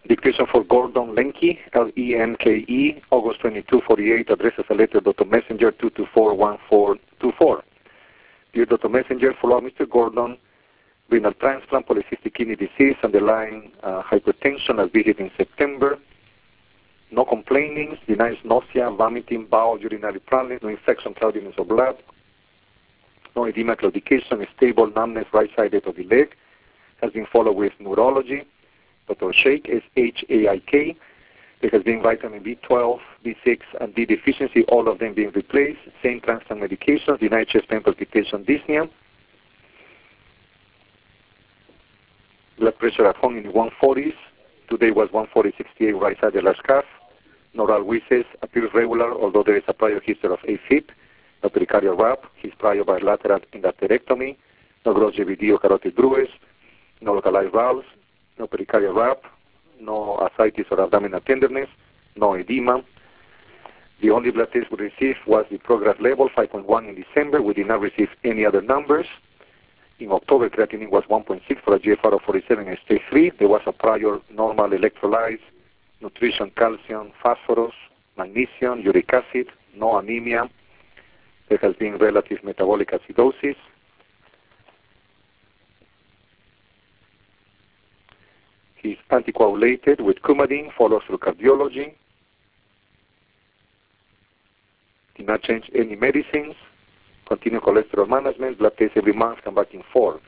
Dictation for Gordon Lenke, L-E-N-K-E, August 22, 48, addresses a letter, Dr. Messenger, 2241424. Dear Dr. Messenger, follow Mr. Gordon, renal transplant, polycystic kidney disease, underlying hypertension as visited in September. No complainings, denies nausea, vomiting, bowel, urinary problems, no infection, cloudiness of blood, no edema, claudication, stable numbness, right-sided of the leg. Has been followed with neurology, Dr. Sheikh, S-H-A-I-K. There has been vitamin B12, B6, and D deficiency, all of them being replaced. Same transplant medications, denied chest pain, palpitation, dyspnea. Blood pressure at home in the 140s. Today was 140/68, right-sided large calf. Neural wheezes appears regular, although there is a prior history of AFib. No pericardial wrap. His prior bilateral endarterectomy. No gross JVD or carotid bruise. No localized valves. No pericardial wrap. No ascites or abdominal tenderness. No edema. The only blood test we received was the progress level, 5.1 in December. We did not receive any other numbers. In October, creatinine was 1.6 for a GFR of 47 and stage 3. There was a prior normal electrolytes, nutrition, calcium, phosphorus, magnesium, uric acid, no anemia. There has been relative metabolic acidosis. He's anticoagulated with Coumadin, follows through cardiology. Did not change any medicines. Continue cholesterol management, blood test every month, come back in 4.